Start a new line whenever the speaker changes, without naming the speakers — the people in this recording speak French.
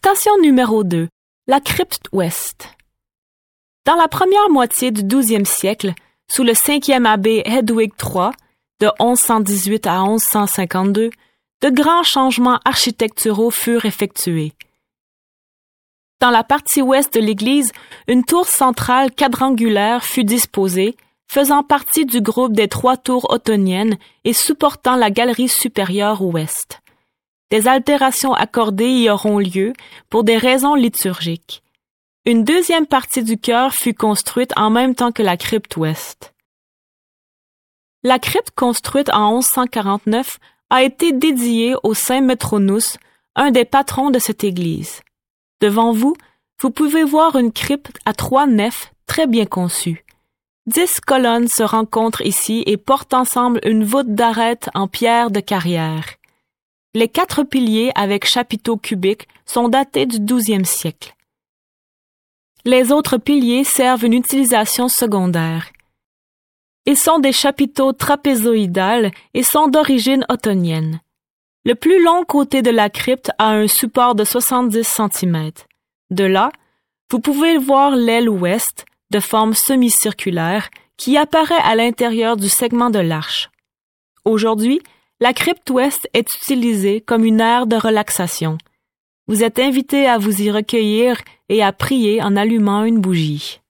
Station numéro 2. La crypte ouest. Dans la première moitié du XIIe siècle, sous le 5e abbé Hedwig III, de 1118 à 1152, de grands changements architecturaux furent effectués. Dans la partie ouest de l'église, une tour centrale quadrangulaire fut disposée, faisant partie du groupe des 3 tours ottoniennes et supportant la galerie supérieure ouest. Des altérations accordées y auront lieu pour des raisons liturgiques. Une deuxième partie du chœur fut construite en même temps que la crypte ouest. La crypte construite en 1149 a été dédiée au Saint Métronous, un des patrons de cette église. Devant vous, vous pouvez voir une crypte à 3 nefs très bien conçue. 10 colonnes se rencontrent ici et portent ensemble une voûte d'arête en pierre de carrière. Les 4 piliers avec chapiteaux cubiques sont datés du XIIe siècle. Les autres piliers servent une utilisation secondaire. Ils sont des chapiteaux trapézoïdales et sont d'origine ottonienne. Le plus long côté de la crypte a un support de 70 cm. De là, vous pouvez voir l'aile ouest, de forme semi-circulaire, qui apparaît à l'intérieur du segment de l'arche. Aujourd'hui, la crypte ouest est utilisée comme une aire de relaxation. Vous êtes invité à vous y recueillir et à prier en allumant une bougie.